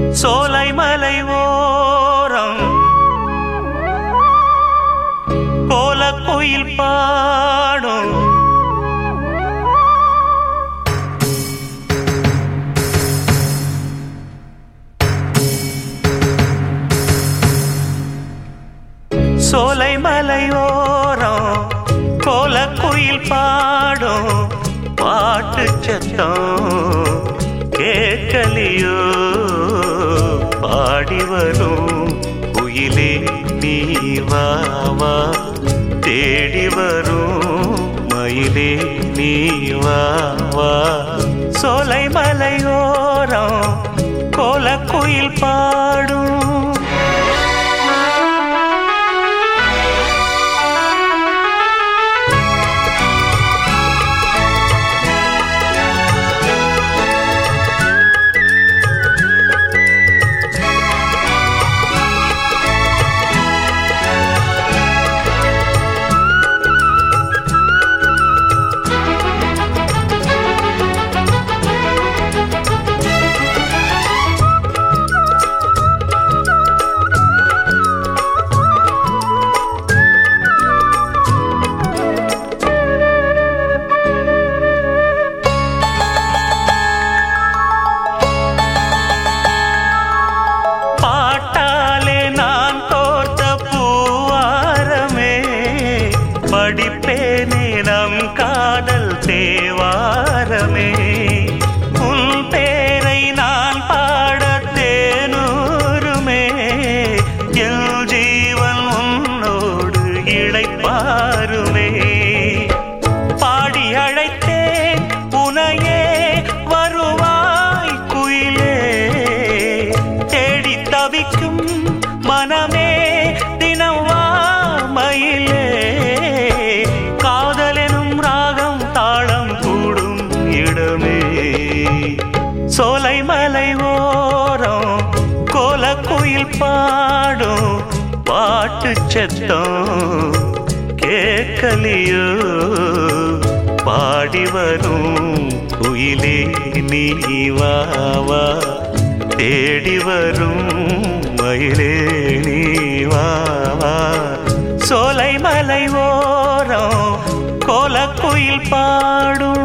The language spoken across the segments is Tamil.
சோலை மலை ஓரம் கோலக்குயில் பாடும் சோலை மலை ஓரம் கோலக்குயில் பாடும் பாட்டு சத்தம் கேட்கலியோ பாடி வரும் குயிலே நீ வா வா தேடி வரும் மயிலே நீ வா வா சோலை மலை ஓரம் கோலக்குயில் பாடும் படிப்பேனே நம் காதல் தேவாரமே உன் பேரை நான் பாட தேனூருமே என் ஜீவன் உன்னோடு இளைப்பாருமே பாடி அழைத்தேன் உனையே வருவாய் குயிலே தேடி தவிக்கும் மனமே தினம் வா மயிலே சோலை மலை ஓரம் கோலக்குயில் பாடும் பாட்டு சத்தம் கேட்கலியோ பாடி வரும் குயிலே நீ வா வா தேடி வரும் மயிலே நீ வா வா சோலை மலை ஓரம் கோலக்குயில் பாடும்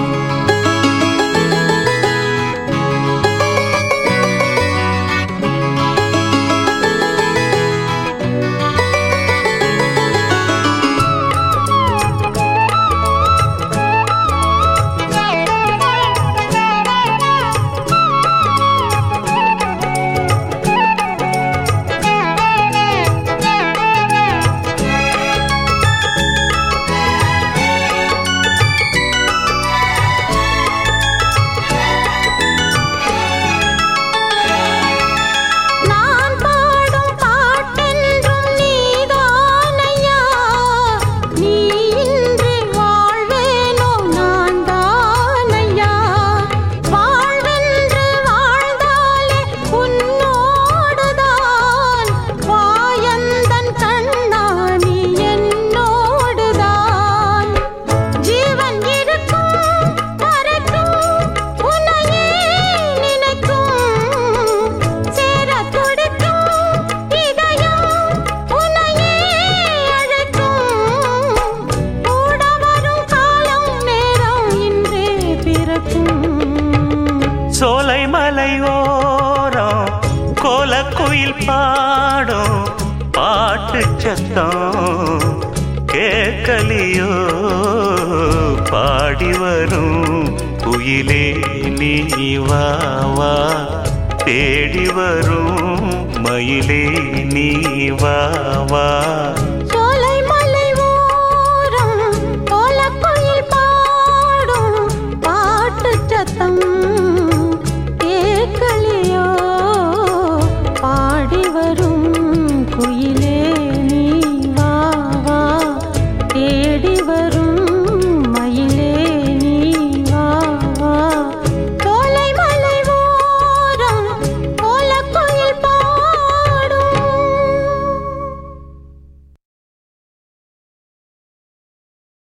சோலை மலை ஓரம் கோலக்குயில் பாடும் பாட்டு சத்தம் கேட்கலியோ பாடி வரும் குயிலே நீ வா வா தேடி வரும் மயிலே நீ வா வா